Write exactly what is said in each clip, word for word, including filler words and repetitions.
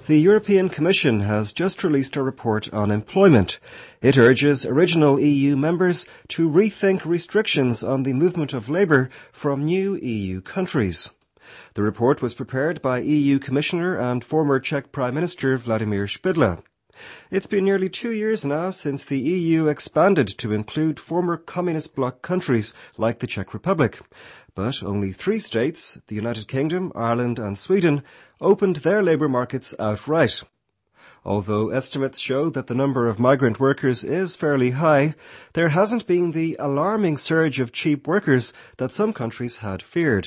The European Commission has just released a report on employment. It urges original E U members to rethink restrictions on the movement of labour from new E U countries. The report was prepared by E U Commissioner and former Czech Prime Minister Vladimír Špidla. It's been nearly two years now since the E U expanded to include former communist bloc countries like the Czech Republic. But only three states, the United Kingdom, Ireland and Sweden, opened their labour markets outright. Although estimates show that the number of migrant workers is fairly high, there hasn't been the alarming surge of cheap workers that some countries had feared.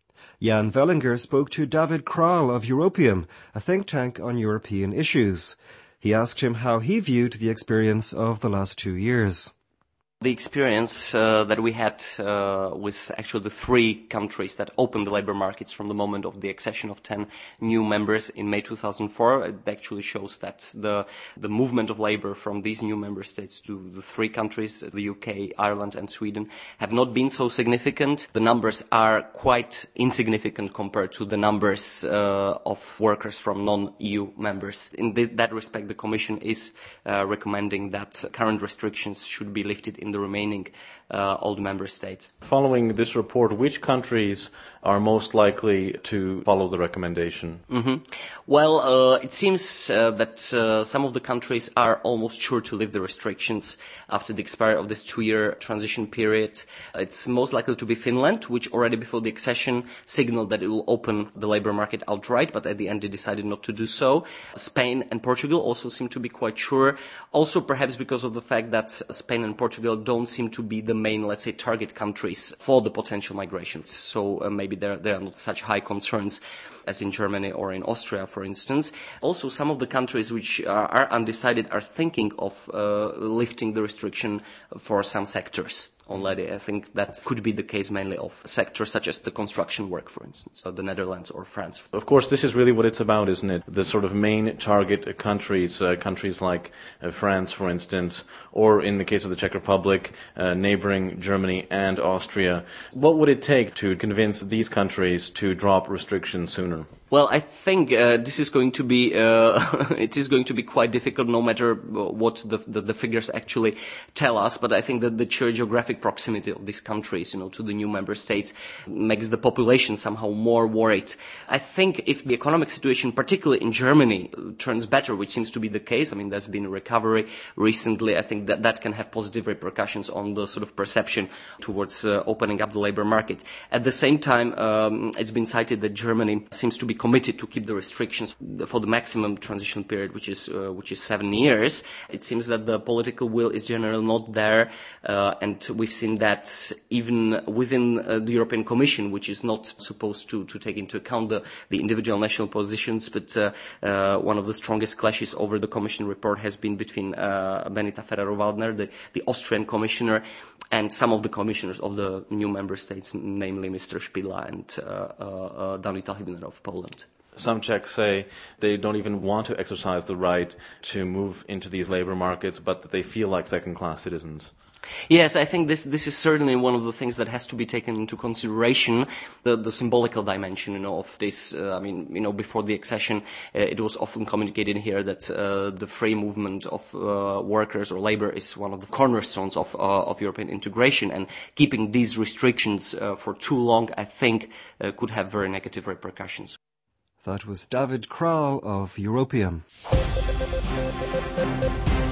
Jan Vellinger spoke to David Král of Europeum, a think tank on European issues. He asked him how he viewed the experience of the last two years. The experience uh, that we had uh, with actually the three countries that opened the labour markets from the moment of the accession of ten new members in May two thousand four, it actually shows that the the movement of labour from these new member states to the three countries, the U K, Ireland and Sweden, have not been so significant. The numbers are quite insignificant compared to the numbers uh, of workers from non-E U members. In th- that respect, the Commission is uh, recommending that current restrictions should be lifted in the remaining uh, old member states. Following this report, which countries are most likely to follow the recommendation? Mm-hmm. Well, uh, it seems uh, that uh, some of the countries are almost sure to lift the restrictions after the expiry of this two-year transition period. It's most likely to be Finland, which already before the accession signaled that it will open the labour market outright, but at the end it decided not to do so. Spain and Portugal also seem to be quite sure. Also perhaps because of the fact that Spain and Portugal don't seem to be the main, let's say, target countries for the potential migrations. So uh, maybe there, there are not such high concerns as in Germany or in Austria, for instance. Also, some of the countries which are, are undecided are thinking of uh, lifting the restriction for some sectors already. I think that could be the case mainly of sectors such as the construction work, for instance, or the Netherlands or France. Of course, this is really what it's about, isn't it? The sort of main target countries, uh, countries like uh, France, for instance, or in the case of the Czech Republic, uh, neighboring Germany and Austria. What would it take to convince these countries to drop restrictions sooner? Well, I think uh, this is going to be uh, it is going to be quite difficult, no matter what the, the the figures actually tell us. But I think that the sheer geographic proximity of these countries, you know, to the new member states, makes the population somehow more worried. I think if the economic situation, particularly in Germany, turns better, which seems to be the case, I mean, there's been a recovery recently. I think that that can have positive repercussions on the sort of perception towards uh, opening up the labour market. At the same time, um, it's been cited that Germany seems to be committed to keep the restrictions for the maximum transition period, which is uh, which is seven years. It seems that the political will is generally not there, uh, and we've seen that even within uh, the European Commission, which is not supposed to, to take into account the, the individual national positions, but uh, uh, one of the strongest clashes over the Commission report has been between uh, Benita Ferrero-Waldner, the, the Austrian commissioner, and some of the commissioners of the new member states, namely Mister Špidla and uh, uh, uh, Danuta Hübner of Poland. Some Czechs say they don't even want to exercise the right to move into these labour markets, but that they feel like second-class citizens. Yes, I think this this is certainly one of the things that has to be taken into consideration, the, the symbolical dimension, you know, of this. Uh, I mean, you know, before the accession, uh, it was often communicated here that uh, the free movement of uh, workers or labour is one of the cornerstones of uh, of European integration, and keeping these restrictions uh, for too long, I think, uh, could have very negative repercussions. That was David Král of Europeum.